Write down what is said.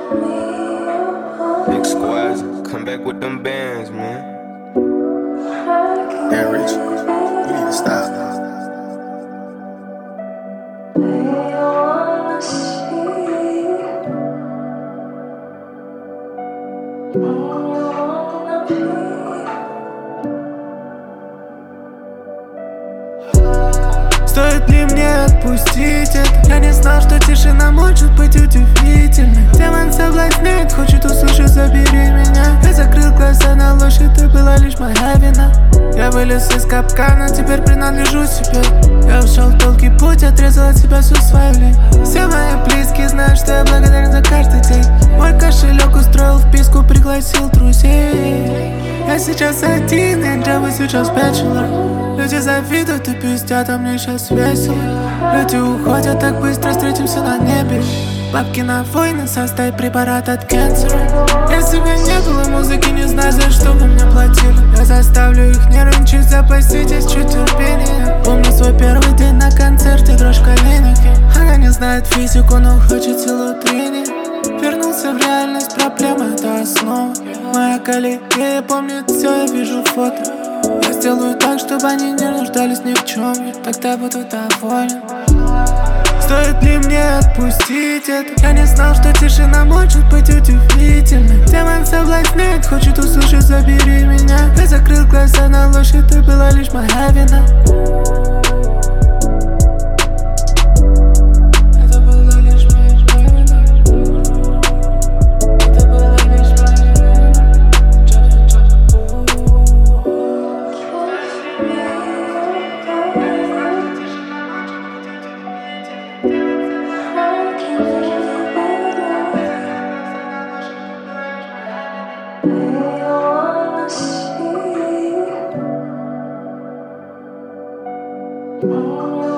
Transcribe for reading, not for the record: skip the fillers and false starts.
Big squads, come back with them bands, man. Damn, Rich, you need to stop. Стоит ли мне отпустить это? Я не знал, что тишина может быть удивительной. Демон соблазняет, хочет услышать «забери меня». Я закрыл глаза на ложь, это была лишь моя вина. Я вылез из капкана, теперь принадлежу себе. Я ушел в долгий путь, отрезал от себя всю свою лень. Все мои близкие знают, что я благодарен за каждый день. Мой кошелек устроил вписку, пригласил друзей. Я сейчас один, я живу сейчас bachelor. Люди завидуют и пиздят, а мне сейчас весело. Люди уходят так быстро, встретимся на небе. Бабки на войны, составь препарат от канцера. Если бы не было музыки, не знаю, за что вы мне платили. Я заставлю их нервничать, запаситесь чуть терпения. Помню свой первый день на концерте, дрожь в коленях. Она не знает физику, но хочет силу трения. Вернулся в реальность, проблема это основа. Моя коллега помнит все, я вижу фото. Я сделаю так, чтобы они не нуждались ни в чем. Тогда буду доволен. Стоит ли мне отпустить это? Я не знал, что тишина может быть удивительной. Демон соблазняет, хочет услышать «забери меня». Я закрыл глаза на ложь, это была лишь моя вина. Oh,